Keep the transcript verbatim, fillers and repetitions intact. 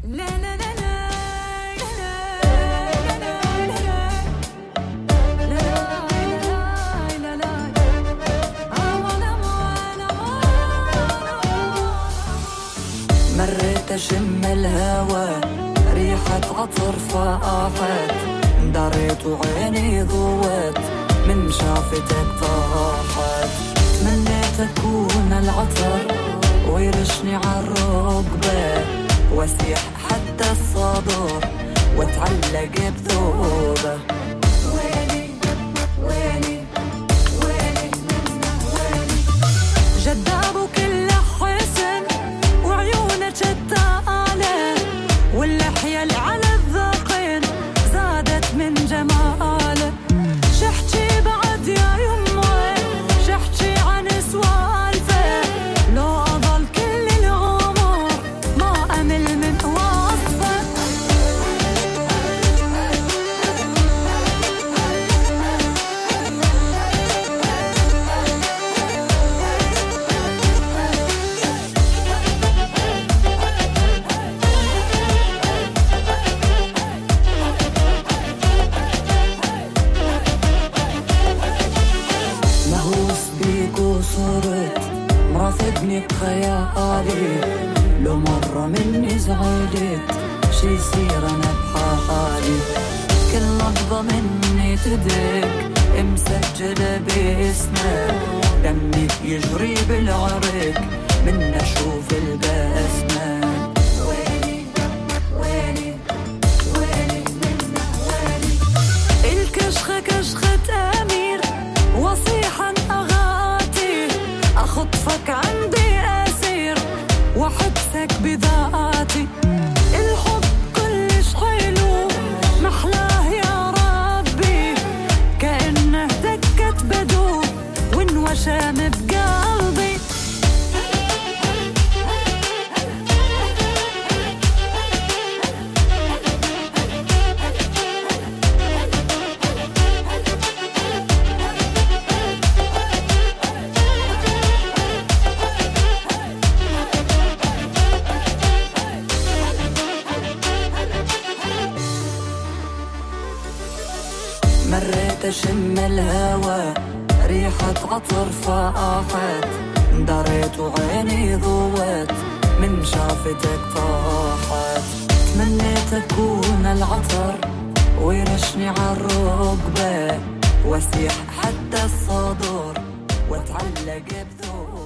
مريت أشم الهوى ريحة عطر فاحت، دريت وعيني ضوت من شافتك طاحت. تمنيت أكون العطر ويرشني عالركبة، واسيح حتى الصدر واتعلق بثوبه. ويلي ويلي ويلي ويلي جذاب وكل حسن وعيونه شتاله، واللحية اللي على الذقن زادت من جماله. شحكي بعد يا يمه، شحكي عن سوالفه، لو أضل كل العمر ما أمل من وصفه. مهووس بيك وصرت مرافقني بخيالي، لو مرة مني زعلت شي يصير أنا بحالي. كل نبضة مني تدق مسجلة باسمك، دمي يجري بالعرق من أشوف البسمة. ويلي ويلي ويلي منه ويلي الكشخة كشخة أمير وصيحا أغاتي، أخطفك عندي أسير وحبسك بذاتي. الحب كلش حلو محلاه يا ربي، كأنه دكة بدو وانوشم بقلبي. مريت أشم الهوى ريحة عطر فاحت، دريت وعيني ضوت من شافتك طاحت. تمنيت أكون العطر ويرشني عالركبة، واسيح حتى الصدر واتعلق بثوب.